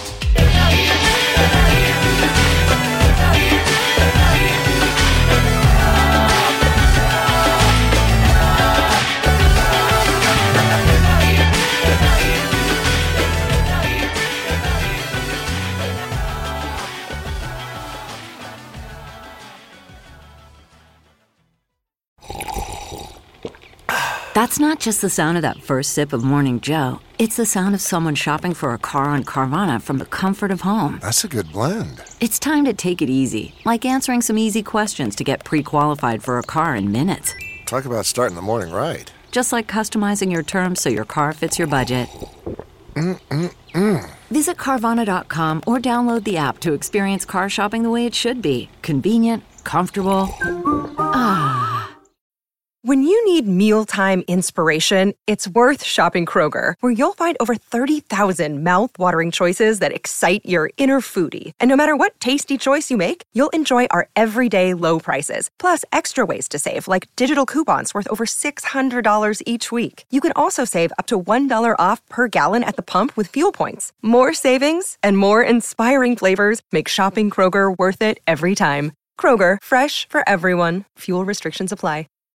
That's not just the sound of that first sip of Morning Joe. It's the sound of someone shopping for a car on Carvana from the comfort of home.
That's a good blend.
It's time to take it easy, like answering some easy questions to get pre-qualified for a car in minutes.
Talk about starting the morning right.
Just like customizing your terms so your car fits your budget.
Mm-mm-mm.
Visit Carvana dot com or download the app to experience car shopping the way it should be. Convenient, comfortable. Ah.
When you need mealtime inspiration, it's worth shopping Kroger, where you'll find over thirty thousand mouth-watering choices that excite your inner foodie. And no matter what tasty choice you make, you'll enjoy our everyday low prices, plus extra ways to save, like digital coupons worth over six hundred dollars each week. You can also save up to one dollar off per gallon at the pump with fuel points. More savings and more inspiring flavors make shopping Kroger worth it every time. Kroger, fresh for everyone. Fuel restrictions apply.